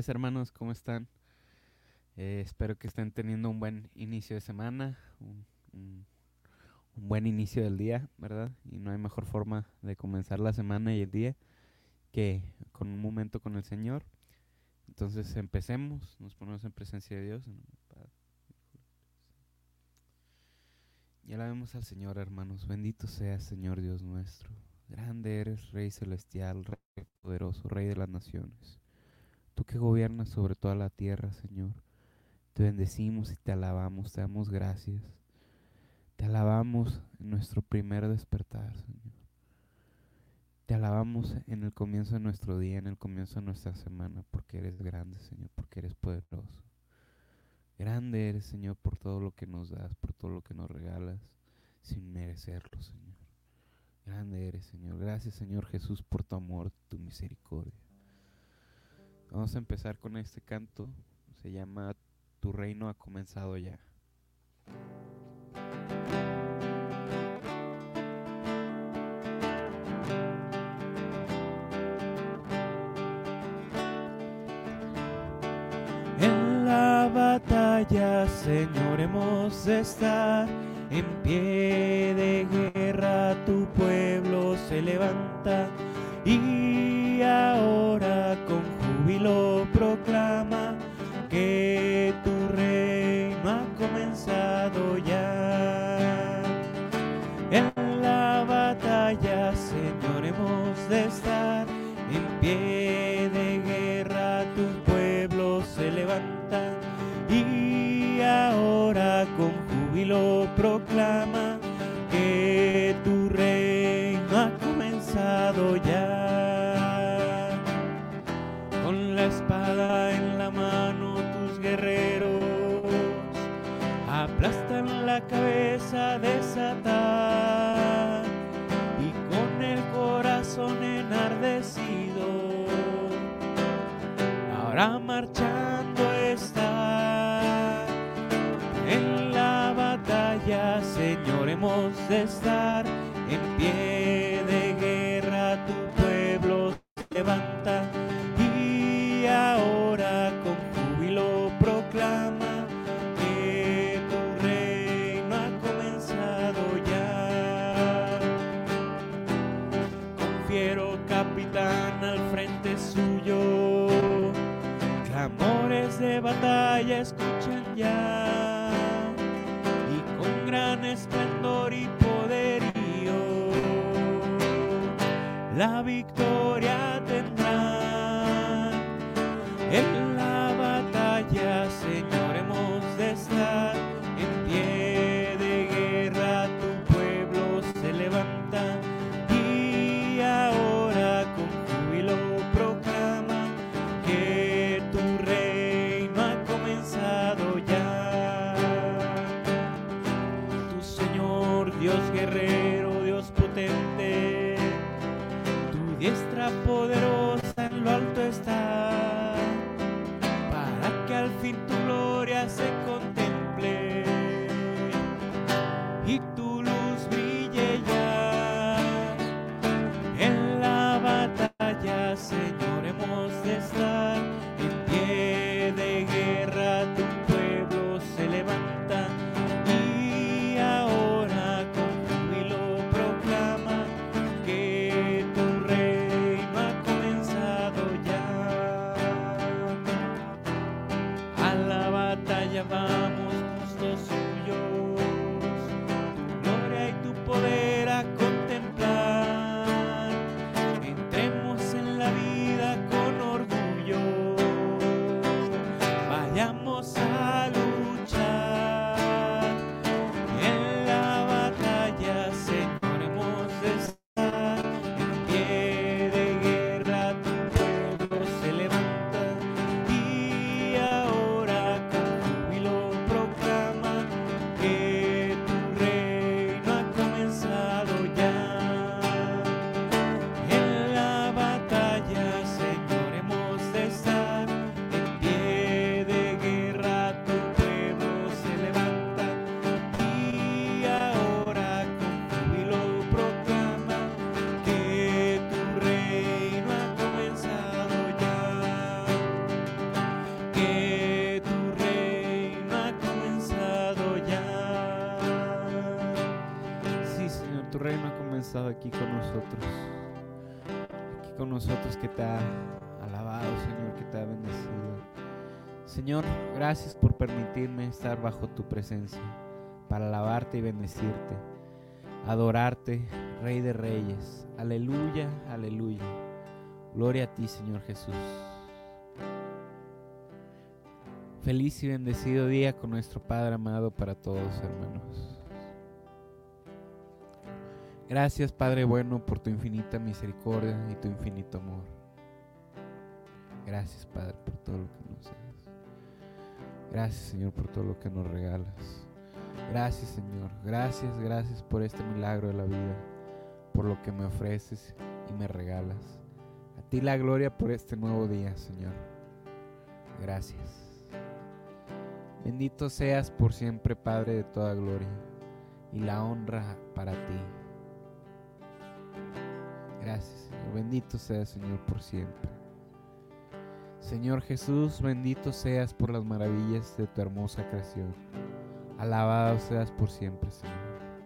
tardes, hermanos, ¿cómo están? Espero que estén teniendo un buen inicio de semana, un- un buen inicio del día, ¿verdad? Y no hay mejor forma de comenzar la semana y el día que con un momento con el Señor. Entonces empecemos, nos ponemos en presencia de Dios. Y alabemos al Señor, hermanos. Bendito seas, Señor Dios nuestro. Grande eres, Rey celestial, Rey poderoso, Rey de las naciones. Tú que gobiernas sobre toda la tierra, Señor. Te bendecimos y te alabamos, te damos gracias. Te alabamos en nuestro primer despertar, Señor. Te alabamos en el comienzo de nuestro día, en el comienzo de nuestra semana, porque eres grande, Señor, porque eres poderoso. Grande eres, Señor, por todo lo que nos das, por todo lo que nos regalas, sin merecerlo, Señor. Grande eres, Señor. Gracias, Señor Jesús, por tu amor, tu misericordia. Vamos a empezar con este canto. Se llama Tu reino ha comenzado ya. En la batalla, Señor, hemos de estar. En pie de guerra tu pueblo se levanta y ahora con júbilo proclama que tu reino ha comenzado ya. En la batalla, Señor, hemos de estar. En pie de guerra tu pueblo se levanta y ahora con júbilo proclama que tu reino ha comenzado ya. Con la espada en la mano tus guerreros aplastan la cabeza de Satán y con el corazón enardecido ahora marchando está. En la batalla, Señor, hemos de estar. En pie de guerra tu pueblo se levanta y ahora con júbilo proclama que tu reino ha comenzado ya. Con fiero capitán al frente suyo, clamores de batalla escuchan ya, y con gran esplendor y poderío la victoria tendrán. En la batalla, Señor, hemos de estar. En pie de guerra tu pueblo se levanta y ahora con júbilo proclama que tu reino ha comenzado ya. Tu Señor, Dios guerrero, Dios potente, tu diestra poderosa en lo alto está, para que al fin tu gloria se contemple y tu luz brille ya. En la batalla, Señor, hemos de estar. En pie de guerra tu pueblo se levanta y ahora con júbilo proclama que tu reino ha comenzado ya. A la batalla vamos, justos suyos, tu gloria y tu poder a contemplar. Entremos en la vida con orgullo, vayamos a luchar. En la batalla, Señor, hemos de estar. En pie de guerra tu pueblo se levanta y ahora con júbilo proclama estado aquí con nosotros, que te ha alabado, Señor, que te ha bendecido. Señor, gracias por permitirme estar bajo tu presencia, para alabarte y bendecirte, adorarte, Rey de Reyes. Aleluya, aleluya. Gloria a ti, Señor Jesús. Feliz y bendecido día con nuestro Padre amado para todos, hermanos. Gracias, Padre bueno, por tu infinita misericordia y tu infinito amor. Gracias, Padre, por todo lo que nos das. Gracias, Señor, por todo lo que nos regalas. Gracias, Señor. Gracias por este milagro de la vida, por lo que me ofreces y me regalas. A ti la gloria por este nuevo día, Señor. Gracias. Bendito seas por siempre, Padre de toda gloria, y la honra para ti. Gracias, Señor. Bendito seas, Señor, por siempre. Señor Jesús, bendito seas por las maravillas de tu hermosa creación. Alabado seas por siempre, Señor.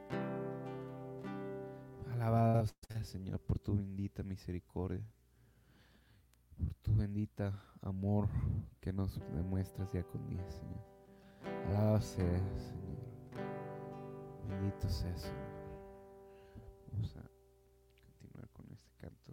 Alabado seas, Señor, por tu bendita misericordia, por tu bendita amor que nos demuestras día con día, Señor. Alabado seas, Señor. Bendito seas, Señor. Vamos a continuar con este canto.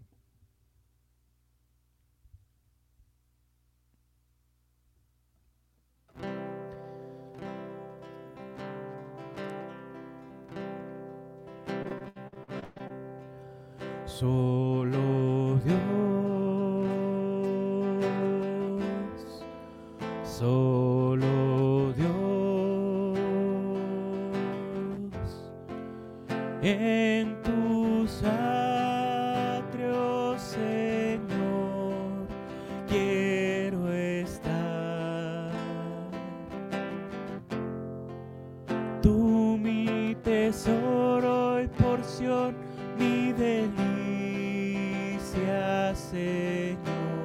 Solo Dios, solo Dios, en tus atrios, Señor, quiero estar. Tú mi tesoro y porción, mi delicia, Señor,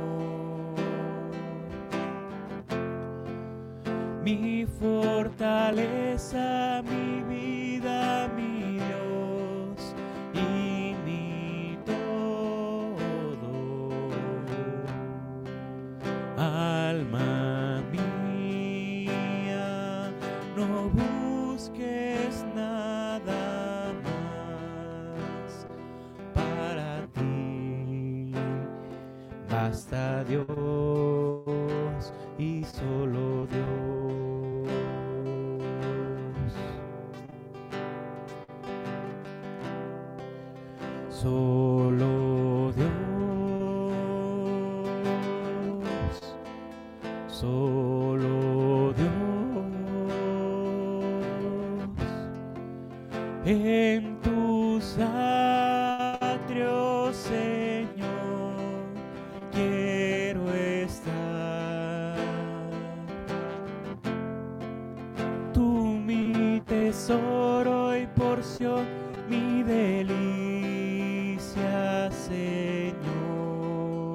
mi fortaleza, mi vida, mi Dios y mi todo. Alma mía, no busques nada más. Para ti basta Dios y solo Dios. Solo Dios, solo Dios, en tus atrios, Señor, quiero estar. Tú mi tesoro y porción, mi delicia, Señor,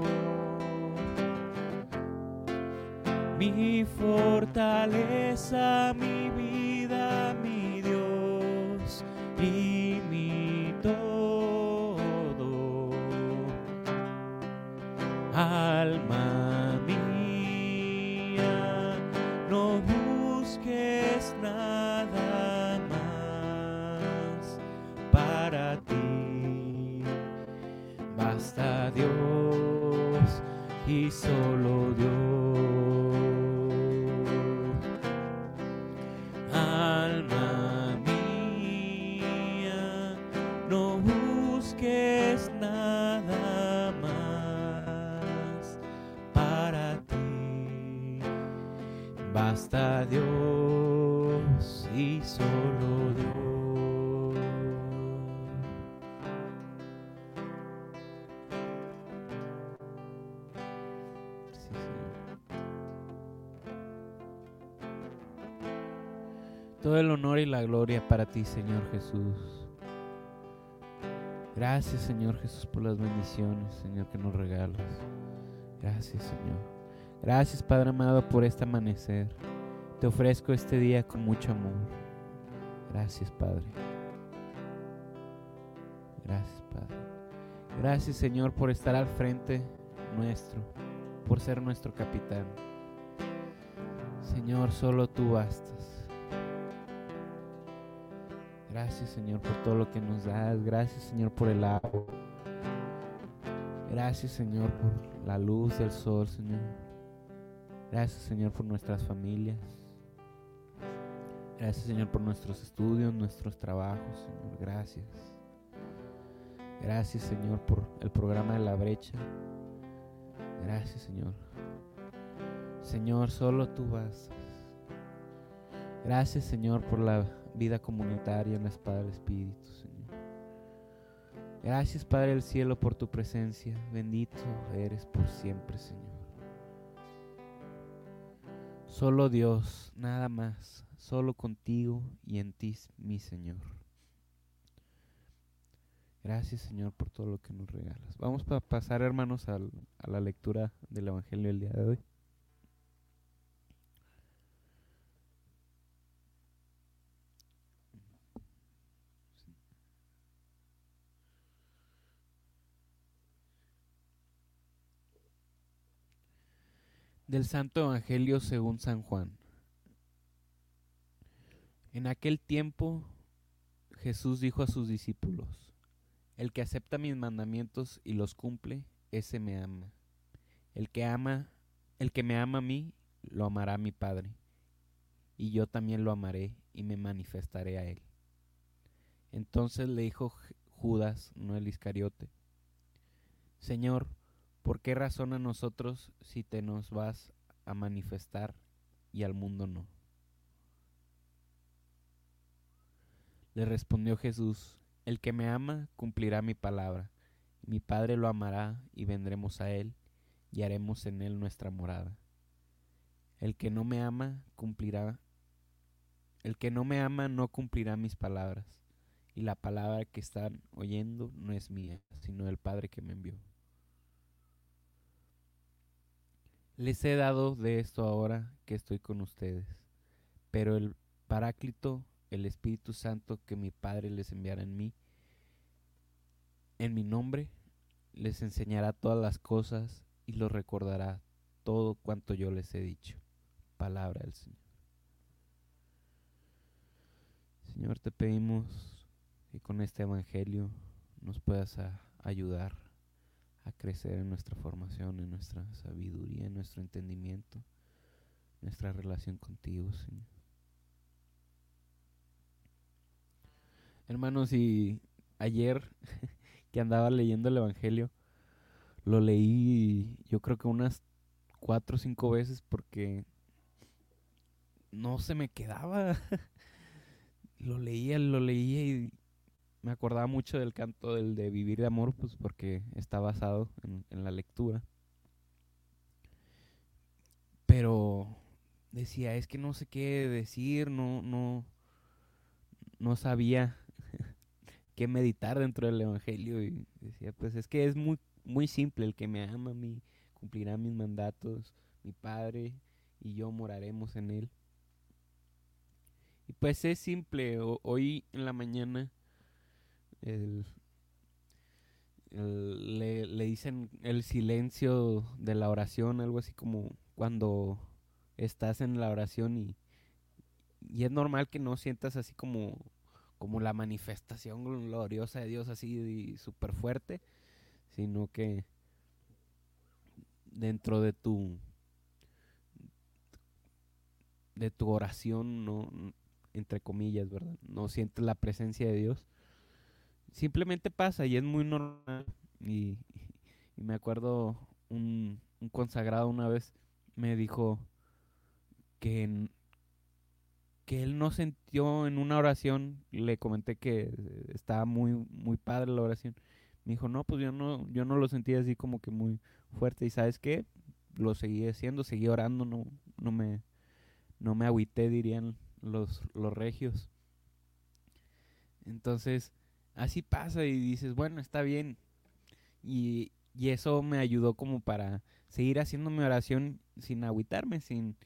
mi fortaleza, mi vida, mi Dios y mi todo. Alma mía, no busques nada más. Para ti basta Dios y solo Dios. Alma mía, no busques nada más. Para ti basta Dios y solo Dios. Sí, Señor. Todo el honor y la gloria para ti, Señor Jesús. Gracias, Señor Jesús, por las bendiciones, Señor, que nos regalas. Gracias, Señor. Gracias, Padre amado, por este amanecer. Te ofrezco este día con mucho amor. Gracias, Padre. Gracias, Padre. Gracias, Señor, por estar al frente nuestro, por ser nuestro capitán. Señor, solo tú bastas. Gracias, Señor, por todo lo que nos das. Gracias, Señor, por el agua. Gracias, Señor, por la luz del sol, Señor. Gracias, Señor, por nuestras familias. Gracias, Señor, por nuestros estudios, nuestros trabajos, Señor. Gracias. Gracias, Señor, por el programa de La Brecha. Gracias, Señor. Señor, solo tú bastas. Gracias, Señor, por la vida comunitaria en la espada del Espíritu, Señor. Gracias, Padre del cielo, por tu presencia. Bendito eres por siempre, Señor. Solo Dios, nada más. Solo contigo y en ti, mi Señor. Gracias, Señor, por todo lo que nos regalas. Vamos a pasar, hermanos, a la lectura del Evangelio del día de hoy. Del Santo Evangelio según San Juan. En aquel tiempo Jesús dijo a sus discípulos: el que acepta mis mandamientos y los cumple, ese me ama. El que me ama a mí, lo amará mi Padre, y yo también lo amaré y me manifestaré a él. Entonces le dijo Judas, no el Iscariote: Señor, ¿por qué razón a nosotros si te nos vas a manifestar y al mundo no? Le respondió Jesús: el que me ama cumplirá mi palabra, y mi Padre lo amará y vendremos a él y haremos en él nuestra morada. El que no me ama no cumplirá mis palabras, y la palabra que están oyendo no es mía, sino del Padre que me envió. Les he dado de esto ahora que estoy con ustedes, pero el Paráclito, el Espíritu Santo que mi Padre les enviará en mi nombre, les enseñará todas las cosas y los recordará todo cuanto yo les he dicho. Palabra del Señor. Señor, te pedimos que con este evangelio nos puedas ayudar a crecer en nuestra formación, en nuestra sabiduría, en nuestro entendimiento, nuestra relación contigo, Señor. Hermanos, y ayer que andaba leyendo el evangelio, lo leí yo creo que unas 4 o 5 veces porque no se me quedaba. Lo leía y me acordaba mucho del canto del de Vivir de Amor, pues porque está basado en la lectura. Pero decía, es que no sé qué decir, no sabía qué meditar dentro del evangelio. Y decía, pues es que es muy, muy simple: el que me ama a mí cumplirá mis mandatos, mi Padre y yo moraremos en él. Y pues es simple. Hoy en la mañana el, le dicen el silencio de la oración, algo así como cuando estás en la oración y es normal que no sientas así como la manifestación gloriosa de Dios así súper fuerte, sino que dentro de tu oración, no, entre comillas, ¿verdad? No sientes la presencia de Dios. Simplemente pasa y es muy normal. Y me acuerdo un consagrado una vez me dijo que, que él no sintió en una oración. Le comenté que estaba muy, muy padre la oración. Me dijo, no, pues yo no lo sentía así como que muy fuerte. ¿Y sabes qué? Lo seguí haciendo, seguí orando, no me agüité, dirían los regios. Entonces, así pasa y dices, bueno, está bien. Y eso me ayudó como para seguir haciendo mi oración sin agüitarme,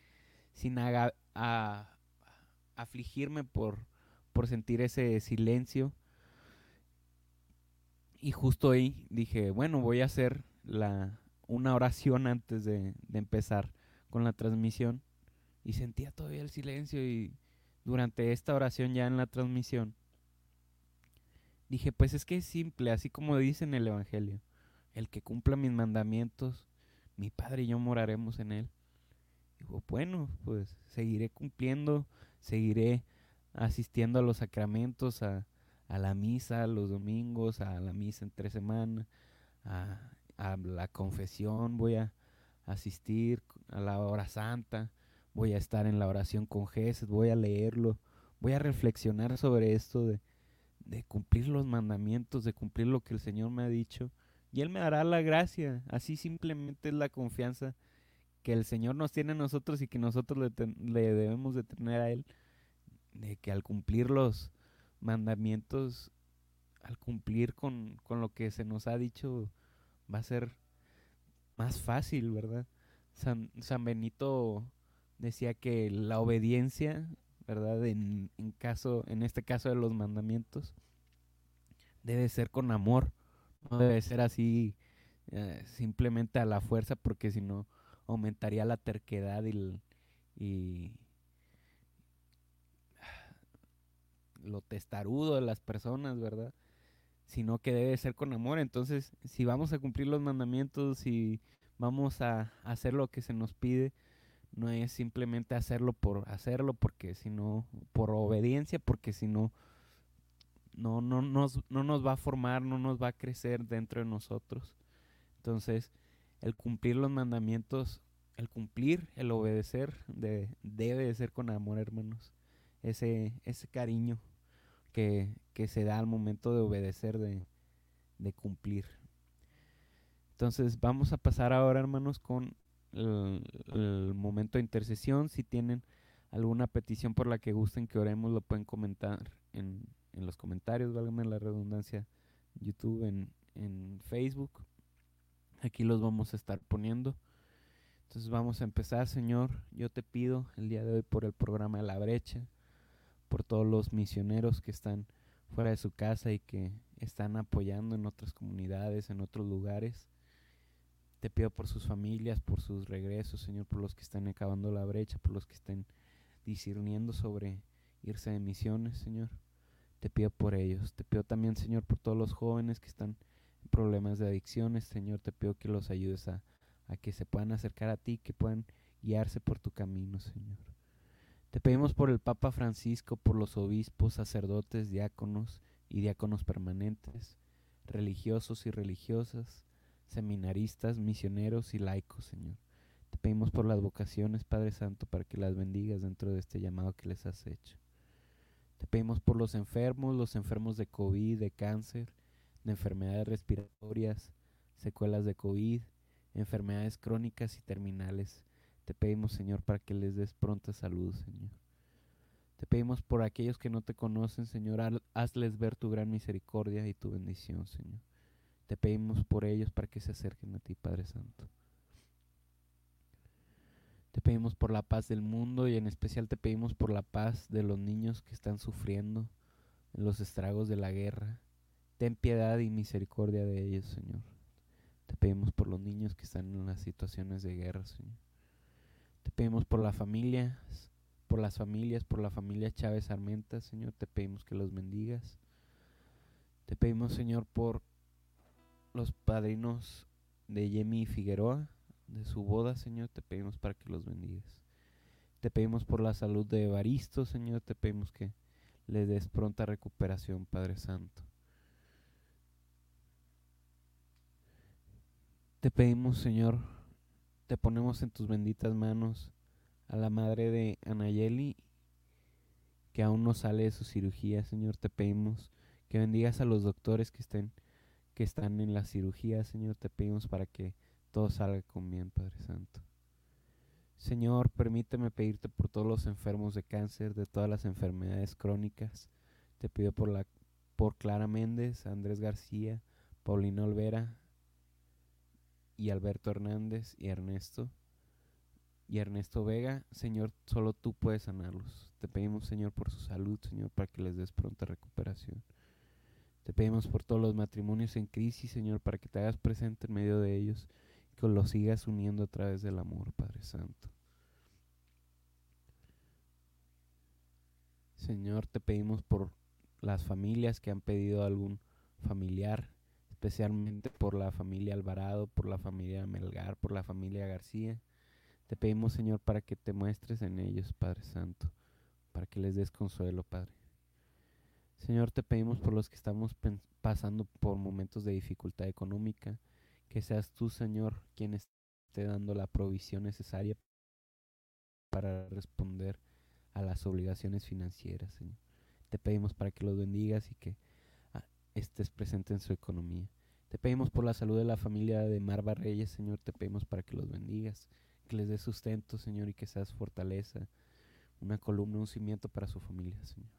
sin afligirme por sentir ese silencio. Y justo ahí dije, bueno, voy a hacer una oración antes de empezar con la transmisión. Y sentía todavía el silencio y durante esta oración ya en la transmisión dije, pues es que es simple, así como dice en el Evangelio. El que cumpla mis mandamientos, mi Padre y yo moraremos en él. Digo, bueno, pues seguiré cumpliendo, seguiré asistiendo a los sacramentos, a la misa los domingos, a la misa entre semana, a, a la confesión, voy a asistir a la hora santa, voy a estar en la oración con Jesús, voy a leerlo, voy a reflexionar sobre esto de cumplir los mandamientos, de cumplir lo que el Señor me ha dicho, y Él me dará la gracia. Así simplemente es la confianza que el Señor nos tiene a nosotros y que nosotros le debemos de tener a Él, de que al cumplir los mandamientos, al cumplir con lo que se nos ha dicho, va a ser más fácil, ¿verdad? San Benito decía que la obediencia, ¿verdad? En este caso de los mandamientos, debe ser con amor, no debe ser así simplemente a la fuerza, porque si no aumentaría la terquedad y lo testarudo de las personas, ¿verdad? Sino que debe ser con amor. Entonces, si vamos a cumplir los mandamientos, si vamos a hacer lo que se nos pide, no es simplemente hacerlo por hacerlo, porque si no, por obediencia, porque si no, no nos va a formar, no nos va a crecer dentro de nosotros. Entonces, el cumplir los mandamientos, el cumplir, el obedecer, debe de ser con amor, hermanos. Ese cariño que se da al momento de obedecer, de cumplir. Entonces, vamos a pasar ahora, hermanos, con el momento de intercesión. Si tienen alguna petición por la que gusten que oremos, lo pueden comentar en los comentarios, válgame la redundancia, YouTube, en Facebook. Aquí los vamos a estar poniendo. Entonces vamos a empezar, Señor. Yo te pido el día de hoy por el programa de La Brecha, por todos los misioneros que están fuera de su casa y que están apoyando en otras comunidades, en otros lugares. Te pido por sus familias, por sus regresos, Señor, por los que están acabando la brecha, por los que estén discerniendo sobre irse de misiones, Señor. Te pido por ellos. Te pido también, Señor, por todos los jóvenes que están en problemas de adicciones, Señor. Te pido que los ayudes a que se puedan acercar a ti, que puedan guiarse por tu camino, Señor. Te pedimos por el Papa Francisco, por los obispos, sacerdotes, diáconos y diáconos permanentes, religiosos y religiosas, seminaristas, misioneros y laicos, Señor. Te pedimos por las vocaciones, Padre Santo, para que las bendigas dentro de este llamado que les has hecho. Te pedimos por los enfermos de COVID, de cáncer, de enfermedades respiratorias, secuelas de COVID, enfermedades crónicas y terminales. Te pedimos, Señor, para que les des pronta salud, Señor. Te pedimos por aquellos que no te conocen, Señor, hazles ver tu gran misericordia y tu bendición, Señor. Te pedimos por ellos para que se acerquen a ti, Padre Santo. Te pedimos por la paz del mundo y en especial te pedimos por la paz de los niños que están sufriendo en los estragos de la guerra. Ten piedad y misericordia de ellos, Señor. Te pedimos por los niños que están en las situaciones de guerra, Señor. Te pedimos por las familias, por la familia Chávez Armenta, Señor. Te pedimos que los bendigas. Te pedimos, Señor, por los padrinos de Yemi Figueroa, de su boda, Señor. Te pedimos para que los bendigas. Te pedimos por la salud de Evaristo, Señor. Te pedimos que le des pronta recuperación, Padre Santo. Te pedimos, Señor, te ponemos en tus benditas manos a la madre de Anayeli, que aún no sale de su cirugía, Señor. Te pedimos que bendigas a los doctores que están en la cirugía, Señor. Te pedimos para que todo salga con bien, Padre Santo. Señor, permíteme pedirte por todos los enfermos de cáncer, de todas las enfermedades crónicas. Te pido por Clara Méndez, Andrés García, Paulina Olvera y Alberto Hernández y Ernesto Vega. Señor, solo tú puedes sanarlos. Te pedimos, Señor, por su salud, Señor, para que les des pronta recuperación. Te pedimos por todos los matrimonios en crisis, Señor, para que te hagas presente en medio de ellos, que los sigas uniendo a través del amor, Padre Santo. Señor, te pedimos por las familias que han pedido algún familiar, especialmente por la familia Alvarado, por la familia Melgar, por la familia García. Te pedimos, Señor, para que te muestres en ellos, Padre Santo, para que les des consuelo, Padre. Señor, te pedimos por los que estamos pasando por momentos de dificultad económica, que seas tú, Señor, quien esté dando la provisión necesaria para responder a las obligaciones financieras, Señor. Te pedimos para que los bendigas y que estés presente en su economía. Te pedimos por la salud de la familia de Marva Reyes, Señor. Te pedimos para que los bendigas, que les des sustento, Señor, y que seas fortaleza, una columna, un cimiento para su familia, Señor.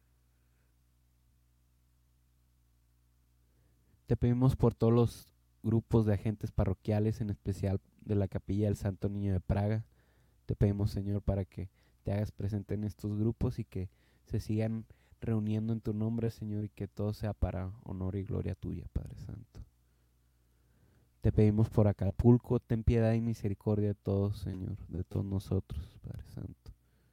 Te pedimos por todos los grupos de agentes parroquiales, en especial de la Capilla del Santo Niño de Praga. Te pedimos, Señor, para que te hagas presente en estos grupos y que se sigan reuniendo en tu nombre, Señor, y que todo sea para honor y gloria tuya, Padre Santo. Te pedimos por Acapulco, ten piedad y misericordia de todos, Señor, de todos nosotros, Padre Santo.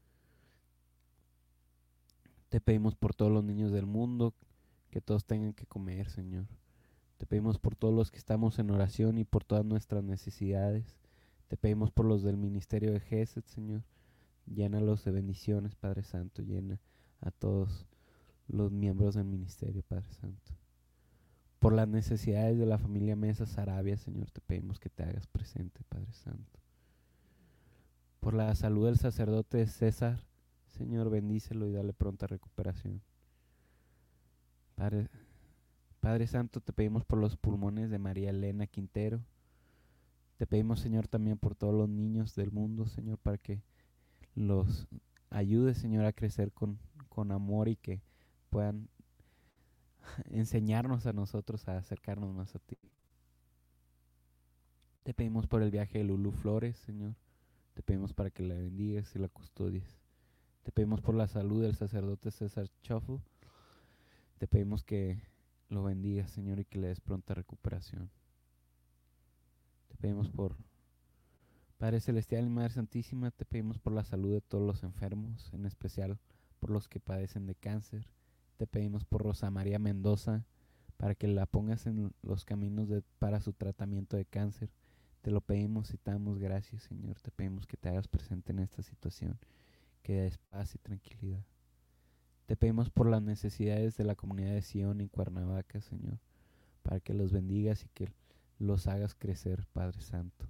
Te pedimos por todos los niños del mundo, que todos tengan que comer, Señor. Te pedimos por todos los que estamos en oración y por todas nuestras necesidades. Te pedimos por los del ministerio de Gesed, Señor. Llénalos de bendiciones, Padre Santo. Llena a todos los miembros del ministerio, Padre Santo. Por las necesidades de la familia Mesa Sarabia, Señor, te pedimos que te hagas presente, Padre Santo. Por la salud del sacerdote César, Señor, bendícelo y dale pronta recuperación. Padre Santo, te pedimos por los pulmones de María Elena Quintero. Te pedimos, Señor, también por todos los niños del mundo, Señor, para que los ayudes, Señor, a crecer con amor y que puedan enseñarnos a nosotros a acercarnos más a ti. Te pedimos por el viaje de Lulu Flores, Señor. Te pedimos para que la bendigas y la custodies. Te pedimos por la salud del sacerdote César Choffel. Te pedimos que lo bendigas, Señor, y que le des pronta recuperación. Te pedimos por Padre Celestial y Madre Santísima, te pedimos por la salud de todos los enfermos, en especial por los que padecen de cáncer. Te pedimos por Rosa María Mendoza, para que la pongas en los caminos para su tratamiento de cáncer. Te lo pedimos y te damos gracias, Señor. Te pedimos que te hagas presente en esta situación, que des paz y tranquilidad. Te pedimos por las necesidades de la comunidad de Sion en Cuernavaca, Señor, para que los bendigas y que los hagas crecer, Padre Santo.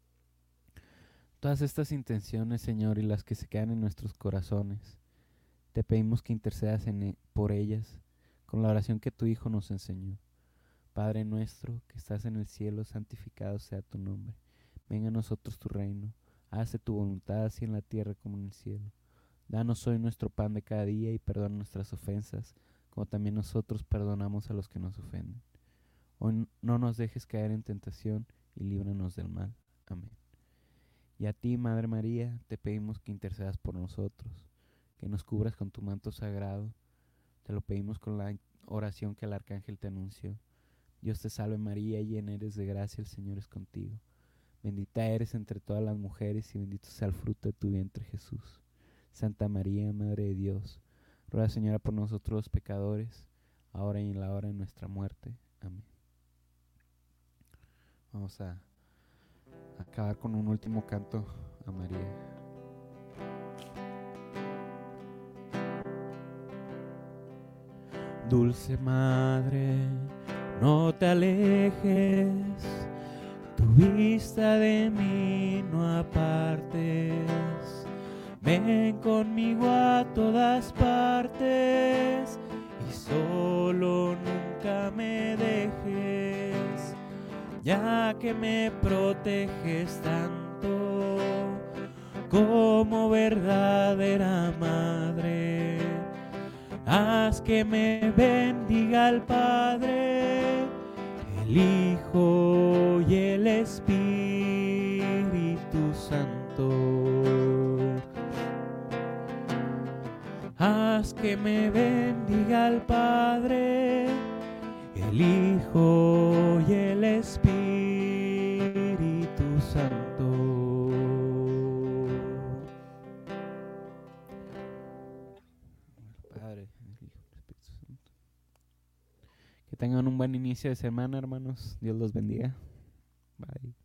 Todas estas intenciones, Señor, y las que se quedan en nuestros corazones, te pedimos que intercedas por ellas con la oración que tu Hijo nos enseñó. Padre nuestro, que estás en el cielo, santificado sea tu nombre. Venga a nosotros tu reino. Hágase tu voluntad, así en la tierra como en el cielo. Danos hoy nuestro pan de cada día y perdona nuestras ofensas, como también nosotros perdonamos a los que nos ofenden. Hoy no nos dejes caer en tentación y líbranos del mal. Amén. Y a ti, Madre María, te pedimos que intercedas por nosotros, que nos cubras con tu manto sagrado. Te lo pedimos con la oración que el arcángel te anunció. Dios te salve María, llena eres de gracia, el Señor es contigo. Bendita eres entre todas las mujeres y bendito sea el fruto de tu vientre, Jesús. Santa María, Madre de Dios, ruega, Señora, por nosotros los pecadores, ahora y en la hora de nuestra muerte. Amén. Vamos a acabar con un último canto a María. Dulce Madre, no te alejes, tu vista de mí no apartes. Ven conmigo a todas partes y solo nunca me dejes, ya que me proteges tanto como verdadera madre. Haz que me bendiga el Padre, el Hijo y el Espíritu Santo. Haz que me bendiga el Padre, el Hijo y el Espíritu Santo. Padre, el Hijo y el Espíritu Santo. Que tengan un buen inicio de semana, hermanos. Dios los bendiga. Bye.